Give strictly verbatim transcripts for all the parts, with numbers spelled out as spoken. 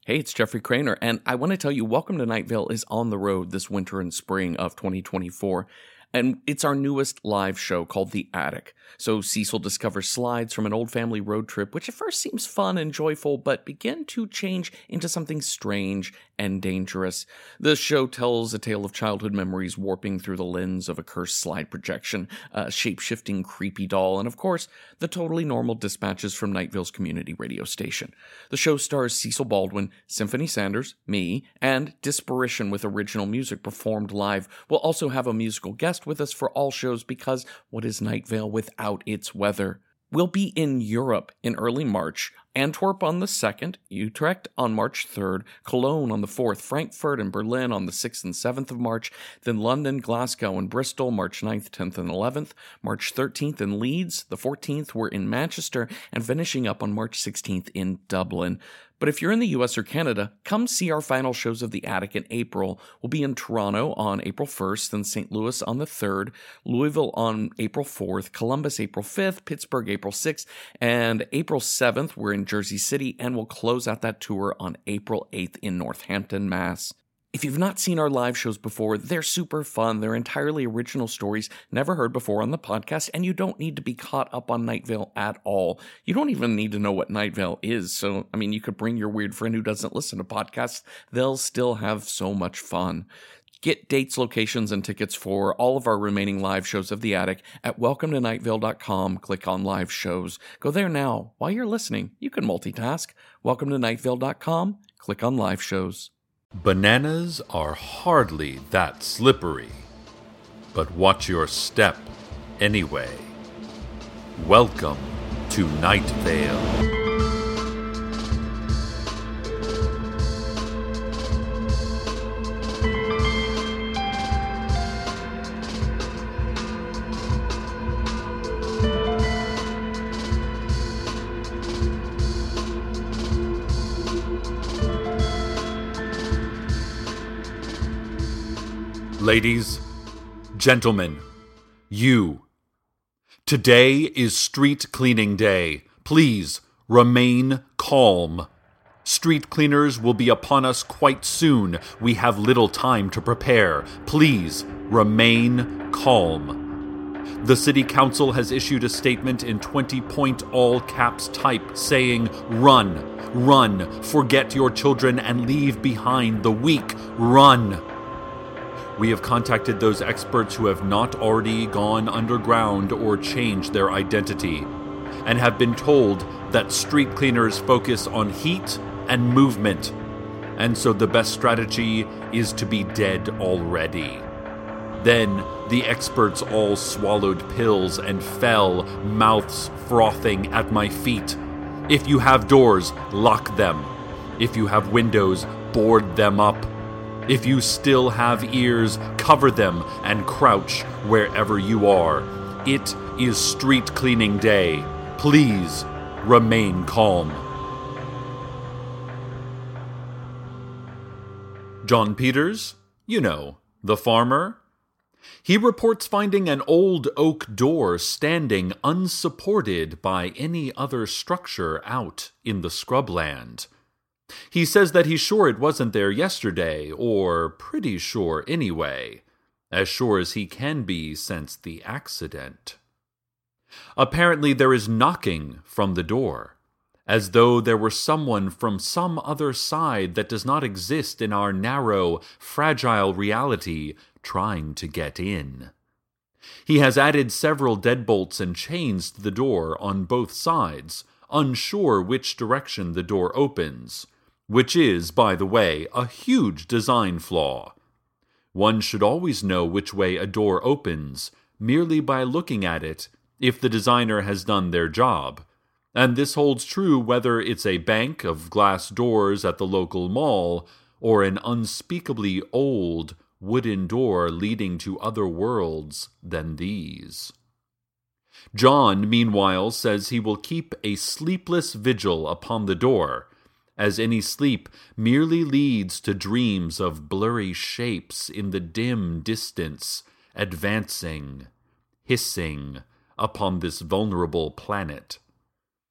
Hey, it's Jeffrey Craner, and I want to tell you, Welcome to Night Vale is on the road this winter and spring of twenty twenty-four, and it's our newest live show called The Attic. So Cecil discovers slides from an old family road trip, which at first seems fun and joyful, but begin to change into something strange and dangerous. The show tells a tale of childhood memories warping through the lens of a cursed slide projection, a shape-shifting creepy doll, and of course, the totally normal dispatches from Night Vale's community radio station. The show stars Cecil Baldwin, Symphony Sanders, me, and Disparition with original music performed live. We'll also have a musical guest with us for all shows because what is Night Vale without its weather? We'll be in Europe in early March, Antwerp on the second, Utrecht on March third, Cologne on the fourth, Frankfurt and Berlin on the sixth and seventh of March, then London, Glasgow, and Bristol March ninth, tenth, and eleventh, March thirteenth in Leeds, the fourteenth we're in Manchester, and finishing up on March sixteenth in Dublin. But if you're in the U S or Canada, come see our final shows of The Attic in April. We'll be in Toronto on April first, then Saint Louis on the third, Louisville on April fourth, Columbus April fifth, Pittsburgh April sixth, and April seventh we're in Jersey City, and we'll close out that tour on April eighth in Northampton, Mass. If you've not seen our live shows before, they're super fun. They're entirely original stories never heard before on the podcast, and you don't need to be caught up on Night Vale at all. You don't even need to know what Night Vale is. So, I mean, you could bring your weird friend who doesn't listen to podcasts. They'll still have so much fun. Get dates, locations, and tickets for all of our remaining live shows of The Attic at welcome to night vale dot com. Click on live shows. Go there now. While you're listening, you can multitask. welcome to night vale dot com. Click on live shows. Bananas are hardly that slippery, but watch your step anyway. Welcome to Night Vale. Ladies, gentlemen, you. Today is street cleaning day. Please remain calm. Street cleaners will be upon us quite soon. We have little time to prepare. Please remain calm. The City Council has issued a statement in twenty-point all-caps type saying, "Run, run, forget your children and leave behind the weak. Run." We have contacted those experts who have not already gone underground or changed their identity, and have been told that street cleaners focus on heat and movement, and so the best strategy is to be dead already. Then the experts all swallowed pills and fell, mouths frothing at my feet. If you have doors, lock them. If you have windows, board them up. If you still have ears, cover them and crouch wherever you are. It is street cleaning day. Please remain calm. John Peters, you know, the farmer. He reports finding an old oak door standing unsupported by any other structure out in the scrubland. He says that he's sure it wasn't there yesterday, or pretty sure anyway, as sure as he can be since the accident. Apparently there is knocking from the door, as though there were someone from some other side that does not exist in our narrow, fragile reality trying to get in. He has added several deadbolts and chains to the door on both sides, unsure which direction the door opens, which is, by the way, a huge design flaw. One should always know which way a door opens, merely by looking at it, if the designer has done their job. And this holds true whether it's a bank of glass doors at the local mall, or an unspeakably old wooden door leading to other worlds than these. John, meanwhile, says he will keep a sleepless vigil upon the door, as any sleep merely leads to dreams of blurry shapes in the dim distance, advancing, hissing, upon this vulnerable planet.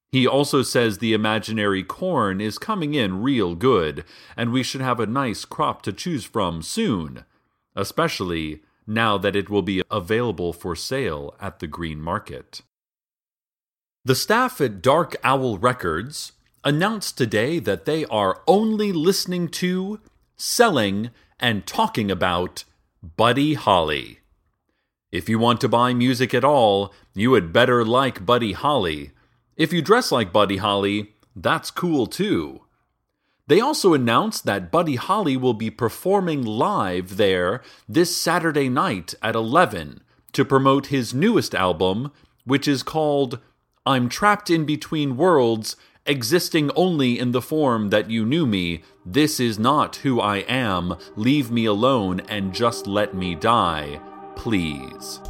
He also says the imaginary corn is coming in real good, and we should have a nice crop to choose from soon, especially now that it will be available for sale at the green market. The staff at Dark Owl Records announced today that they are only listening to, selling, and talking about Buddy Holly. If you want to buy music at all, you had better like Buddy Holly. If you dress like Buddy Holly, that's cool too. They also announced that Buddy Holly will be performing live there this Saturday night at eleven to promote his newest album, which is called I'm Trapped in Between Worlds, Existing Only in the Form That You Knew Me. This is not who I am. Leave me alone and just let me die, please.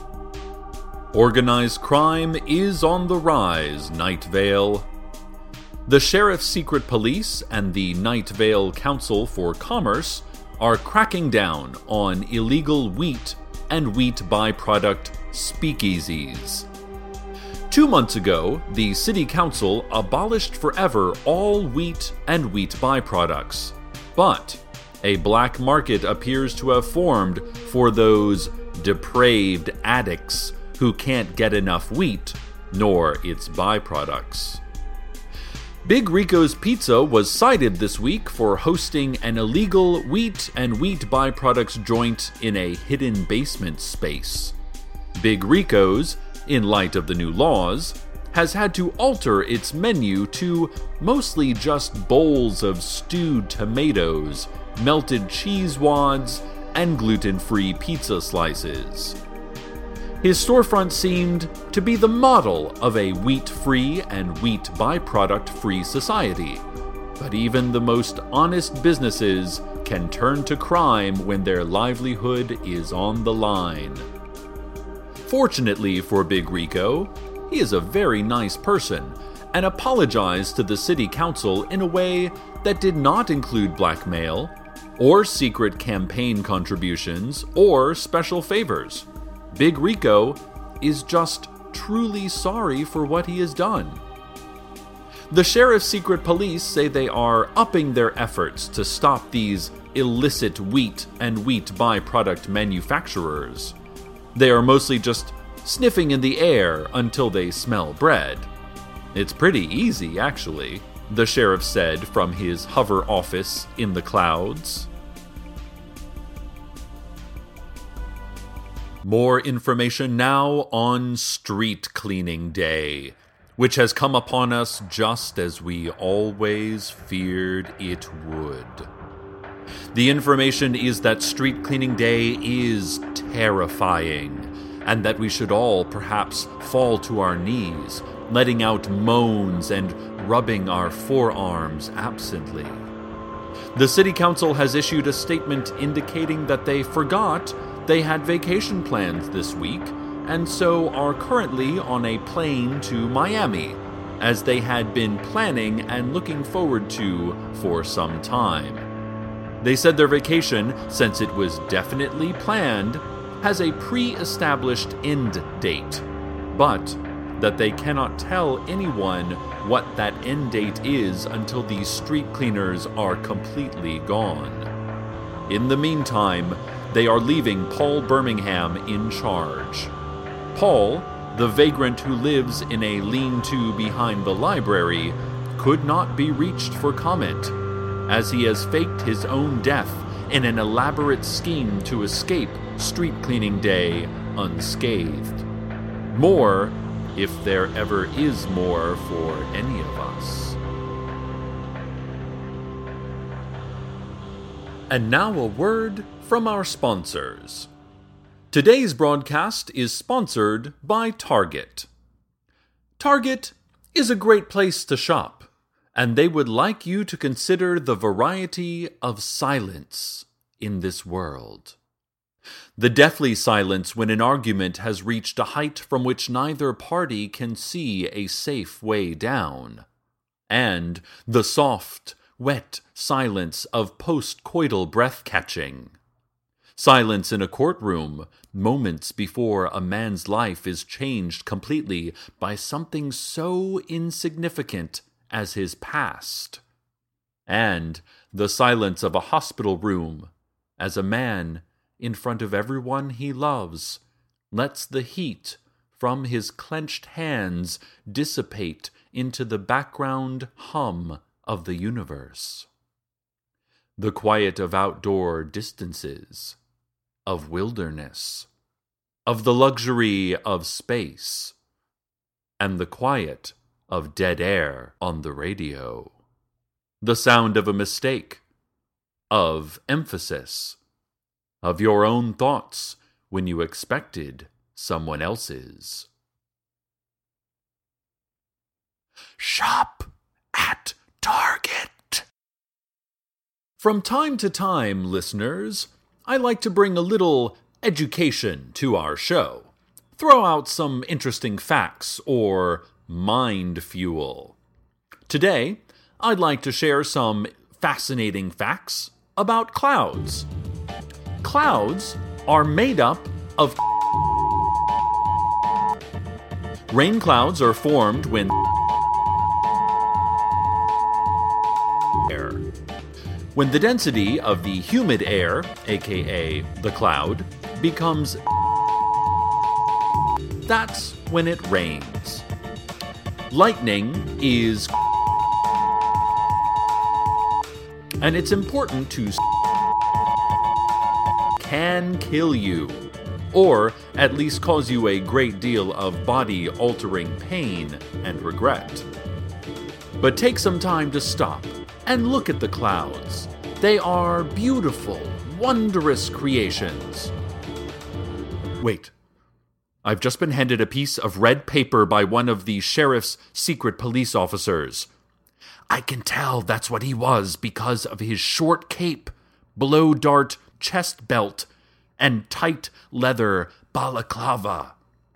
Organized crime is on the rise, Night Vale. The Sheriff's Secret Police and the Night Vale Council for Commerce are cracking down on illegal wheat and wheat byproduct speakeasies. Two months ago, the City Council abolished forever all wheat and wheat byproducts. But a black market appears to have formed for those depraved addicts who can't get enough wheat, nor its byproducts. Big Rico's Pizza was cited this week for hosting an illegal wheat and wheat byproducts joint in a hidden basement space. Big Rico's, in light of the new laws, has had to alter its menu to mostly just bowls of stewed tomatoes, melted cheese wads, and gluten-free pizza slices. His storefront seemed to be the model of a wheat-free and wheat byproduct-free society. But even the most honest businesses can turn to crime when their livelihood is on the line. Fortunately for Big Rico, he is a very nice person and apologized to the city council in a way that did not include blackmail, or secret campaign contributions, or special favors. Big Rico is just truly sorry for what he has done. The Sheriff's Secret Police say they are upping their efforts to stop these illicit wheat and wheat byproduct manufacturers. They are mostly just sniffing in the air until they smell bread. It's pretty easy, actually, the sheriff said from his hover office in the clouds. More information now on Street Cleaning Day, which has come upon us just as we always feared it would. The information is that Street Cleaning Day is terrifying, and that we should all perhaps fall to our knees, letting out moans and rubbing our forearms absently. The City Council has issued a statement indicating that they forgot they had vacation plans this week, and so are currently on a plane to Miami, as they had been planning and looking forward to for some time. They said their vacation, since it was definitely planned, has a pre-established end date, but that they cannot tell anyone what that end date is until these street cleaners are completely gone. In the meantime, they are leaving Paul Birmingham in charge. Paul, the vagrant who lives in a lean-to behind the library, could not be reached for comment, as he has faked his own death in an elaborate scheme to escape Street Cleaning Day unscathed. More, if there ever is more for any of us. And now a word from our sponsors. Today's broadcast is sponsored by Target. Target is a great place to shop, and they would like you to consider the variety of silence in this world. The deathly silence when an argument has reached a height from which neither party can see a safe way down, and the soft, wet silence of post-coital breath-catching. Silence in a courtroom, moments before a man's life is changed completely by something so insignificant as his past. And the silence of a hospital room, as a man, in front of everyone he loves, lets the heat from his clenched hands dissipate into the background hum of the universe. The quiet of outdoor distances, of wilderness, of the luxury of space, and the quiet of dead air on the radio. The sound of a mistake, of emphasis, of your own thoughts when you expected someone else's. Shop at Target. From time to time, listeners, I like to bring a little education to our show. Throw out some interesting facts or mind fuel. Today, I'd like to share some fascinating facts about clouds. Clouds are made up of rain clouds are formed when air. When the density of the humid air, aka the cloud, becomes, that's when it rains. Lightning is, and it's important to can kill you, or at least cause you a great deal of body-altering pain and regret. But take some time to stop and look at the clouds. They are beautiful, wondrous creations. Wait, I've just been handed a piece of red paper by one of the sheriff's secret police officers. I can tell that's what he was because of his short cape, blow-dart chest belt, and tight leather balaclava.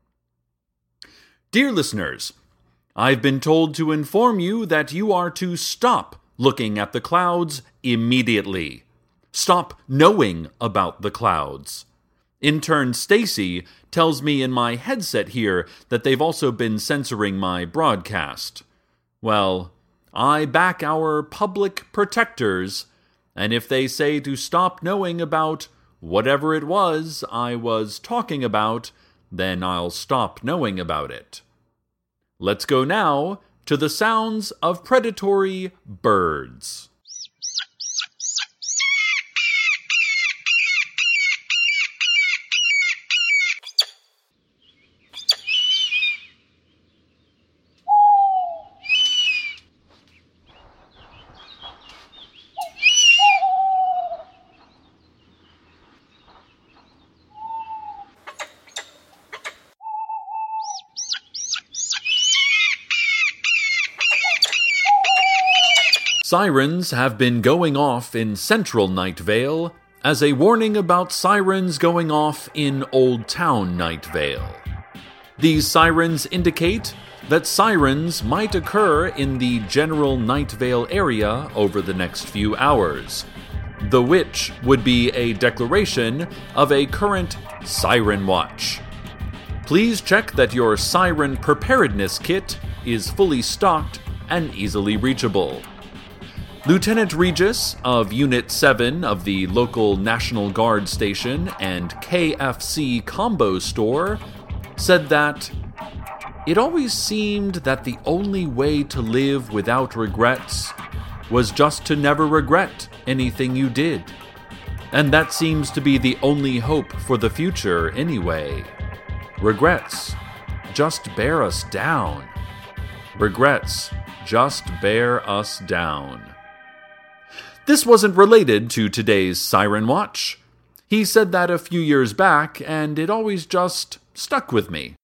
Dear listeners, I've been told to inform you that you are to stop looking at the clouds immediately. Stop knowing about the clouds. Intern Stacy tells me in my headset here that they've also been censoring my broadcast. Well, I back our public protectors, and if they say to stop knowing about whatever it was I was talking about, then I'll stop knowing about it. Let's go now to the sounds of predatory birds. Sirens have been going off in central Night Vale as a warning about sirens going off in Old Town Night Vale. These sirens indicate that sirens might occur in the general Night Vale area over the next few hours, the which would be a declaration of a current Siren Watch. Please check that your siren preparedness kit is fully stocked and easily reachable. Lieutenant Regis of Unit seven of the local National Guard station and K F C combo store said that it always seemed that the only way to live without regrets was just to never regret anything you did. And that seems to be the only hope for the future anyway. Regrets just bear us down. Regrets just bear us down. This wasn't related to today's Siren Watch. He said that a few years back, and it always just stuck with me.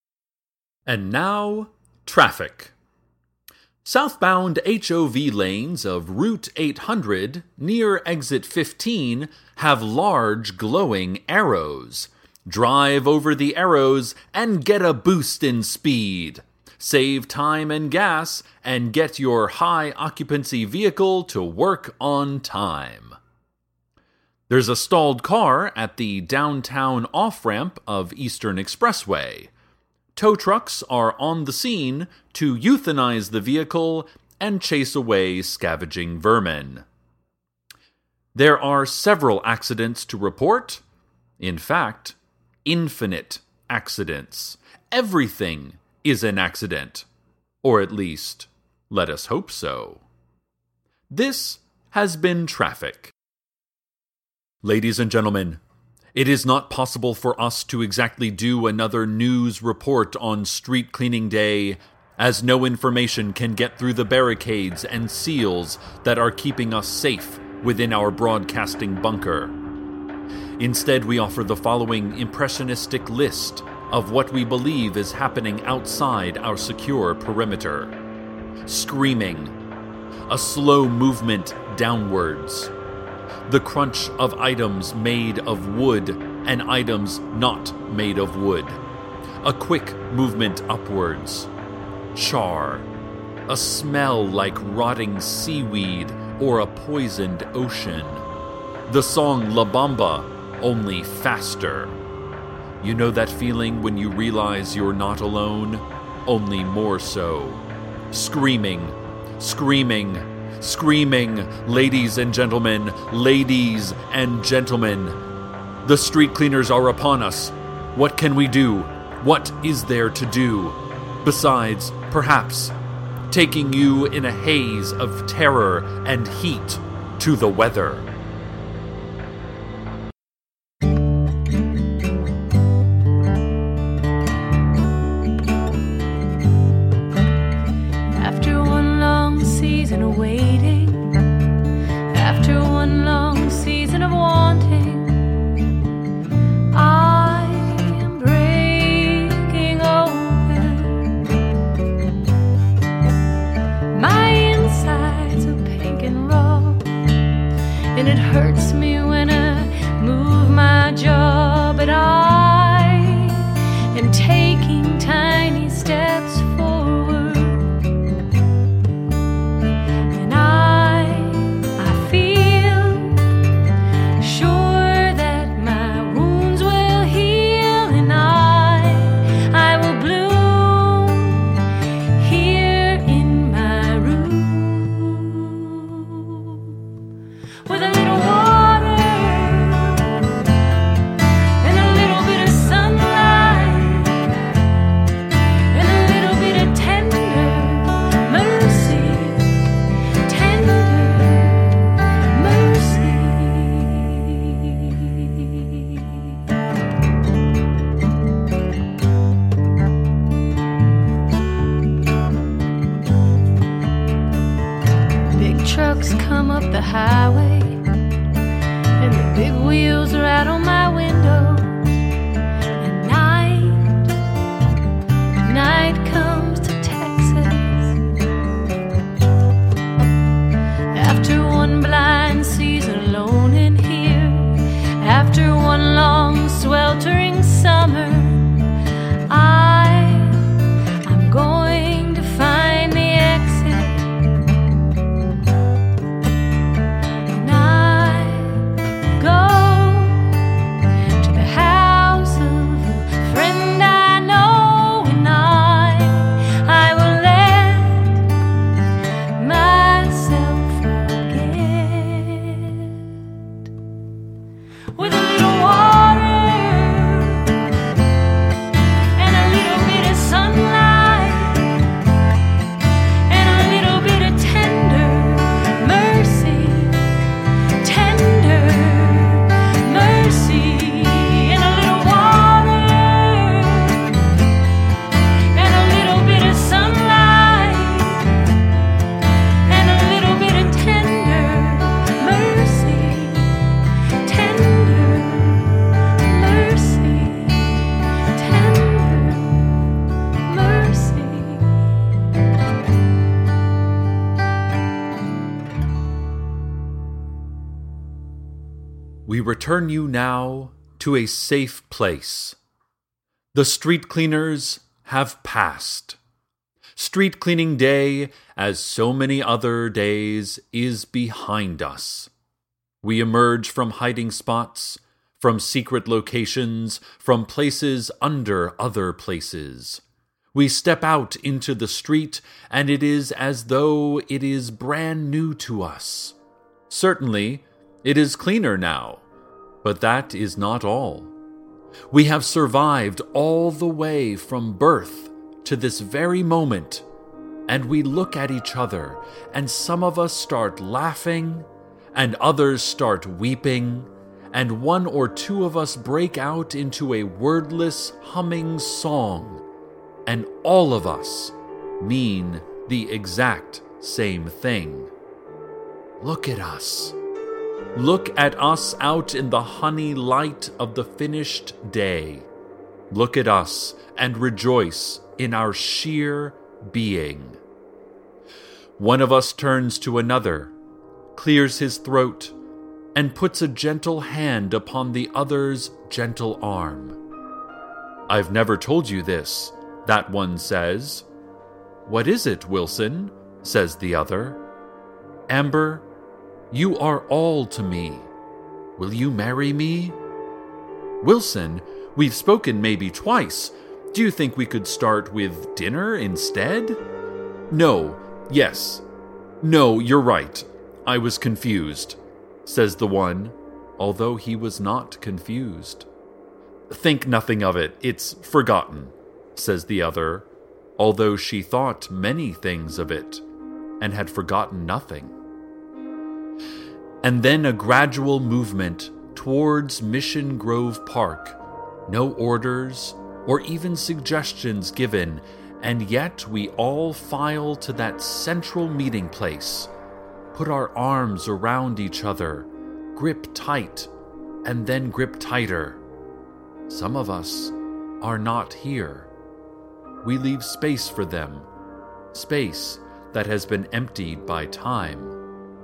And now, traffic. Southbound H O V lanes of Route eight hundred near Exit fifteen have large glowing arrows. Drive over the arrows and get a boost in speed. Save time and gas, and get your high-occupancy vehicle to work on time. There's a stalled car at the downtown off-ramp of Eastern Expressway. Tow trucks are on the scene to euthanize the vehicle and chase away scavenging vermin. There are several accidents to report. In fact, infinite accidents. Everything is an accident. Or at least, let us hope so. This has been Traffic. Ladies and gentlemen, it is not possible for us to exactly do another news report on Street Cleaning Day, as no information can get through the barricades and seals that are keeping us safe within our broadcasting bunker. Instead, we offer the following impressionistic list of what we believe is happening outside our secure perimeter. Screaming. A slow movement downwards. The crunch of items made of wood and items not made of wood. A quick movement upwards. Char. A smell like rotting seaweed or a poisoned ocean. The song La Bamba, only faster. You know that feeling when you realize you're not alone? Only more so. Screaming. Screaming. Screaming, ladies and gentlemen, ladies and gentlemen. The street cleaners are upon us. What can we do? What is there to do? Besides, perhaps, taking you in a haze of terror and heat to the weather. After one long season of waiting, after one long season of wanting, I am breaking open. My insides are pink and raw, and it hurts me when I move my jaw, but I am taking tiny steps forward. And I, I feel sure that my wounds will heal, and I, I will bloom here in my room with a little water and a little bit of sunlight and a little bit of tender mercy, tender mercy. Big trucks come up the highway, and the big wheels are out on my window. And night, night comes to Texas. After one blind season alone in here, after one long sweltering summer, I, I'm going to find the exit. And I go to the house of a friend I know, and I, I will let myself forget with a little water and a little bit of sunlight and a little bit of tender mercy, tender mercy, and a little water and a little bit of sunlight and a little bit of tender mercy, tender mercy, tender mercy. We return you now to a safe place. The street cleaners have passed. Street cleaning day, as so many other days, is behind us. We emerge from hiding spots, from secret locations, from places under other places. We step out into the street, and it is as though it is brand new to us. Certainly, it is cleaner now, but that is not all. We have survived all the way from birth to this very moment, and we look at each other, and some of us start laughing, and others start weeping, and one or two of us break out into a wordless, humming song, and all of us mean the exact same thing. Look at us. Look at us out in the honey light of the finished day. Look at us and rejoice in our sheer being. One of us turns to another, clears his throat, and puts a gentle hand upon the other's gentle arm. "I've never told you this," that one says. "What is it, Wilson?" says the other. "Amber, you are all to me. Will you marry me?" "Wilson, we've spoken maybe twice. Do you think we could start with dinner instead?" "No, yes. No, you're right. I was confused," says the one, although he was not confused. "Think nothing of it. It's forgotten," says the other, although she thought many things of it and had forgotten nothing. And then a gradual movement towards Mission Grove Park. No orders or even suggestions given, and yet we all file to that central meeting place, put our arms around each other, grip tight, and then grip tighter. Some of us are not here. We leave space for them, space that has been emptied by time.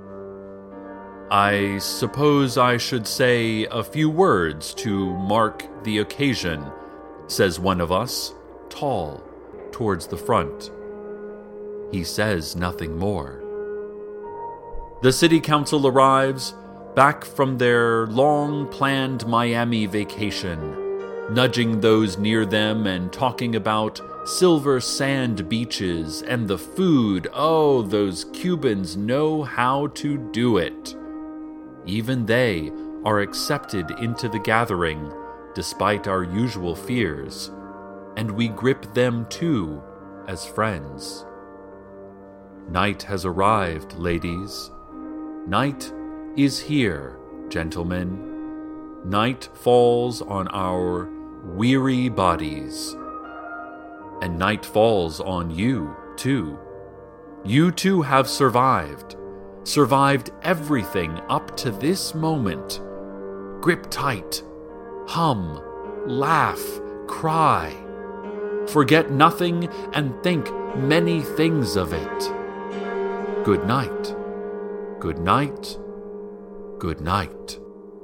"I suppose I should say a few words to mark the occasion," says one of us, tall, towards the front. He says nothing more. The city council arrives, back from their long-planned Miami vacation, nudging those near them and talking about silver sand beaches and the food. Oh, those Cubans know how to do it. Even they are accepted into the gathering, despite our usual fears, and we grip them too as friends. Night has arrived, ladies. Night is here, gentlemen. Night falls on our weary bodies. And night falls on you, too. You too have survived. Survived everything up to this moment. Grip tight. Hum. Laugh. Cry. Forget nothing and think many things of it. Good night. Good night. Good night.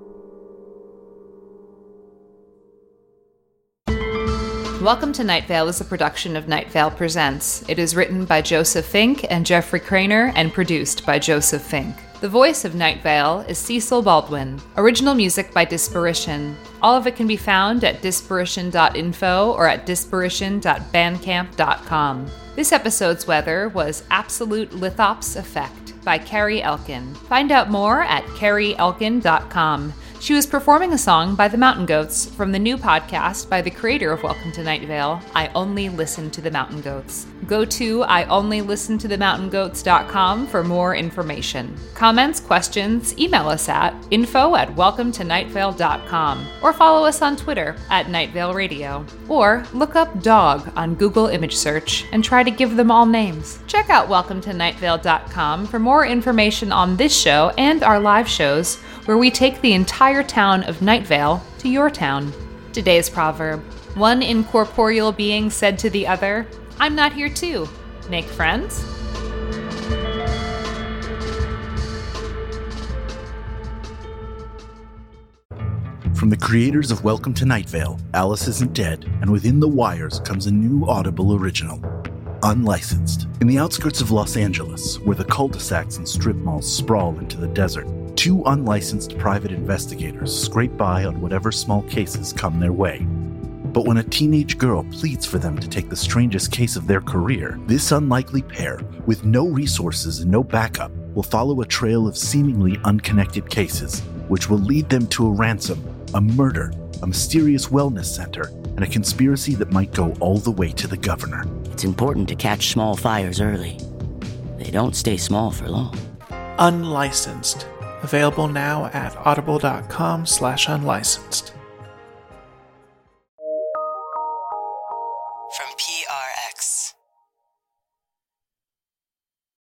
Welcome to Night Vale is a production of Night Vale Presents. It is written by Joseph Fink and Jeffrey Craner and produced by Joseph Fink. The voice of Night Vale is Cecil Baldwin. Original music by Disparition. All of it can be found at disparition dot info or at disparition dot bandcamp dot com. This episode's weather was Absolute Lithops Effect by Carrie Elkin. Find out more at carrie elkin dot com. She was performing a song by the Mountain Goats from the new podcast by the creator of Welcome to Night Vale, I Only Listen to the Mountain Goats. Go to I only listen to the mountain goats dot com for more information. Comments, questions, email us at info at welcome to night vale dot com or follow us on Twitter at Night Vale Radio. Or look up dog on Google image search and try to give them all names. Check out welcome to night vale dot com for more information on this show and our live shows, where we take the entire town of Night Vale to your town. Today's proverb: one incorporeal being said to the other, "I'm not here too. Make friends?" From the creators of Welcome to Night Vale, Alice Isn't Dead, and Within the Wires comes a new Audible original, Unlicensed. In the outskirts of Los Angeles, where the cul-de-sacs and strip malls sprawl into the desert, two unlicensed private investigators scrape by on whatever small cases come their way. But when a teenage girl pleads for them to take the strangest case of their career, this unlikely pair, with no resources and no backup, will follow a trail of seemingly unconnected cases, which will lead them to a ransom, a murder, a mysterious wellness center, and a conspiracy that might go all the way to the governor. It's important to catch small fires early. They don't stay small for long. Unlicensed. Available now at audible.com slash unlicensed. From P R X.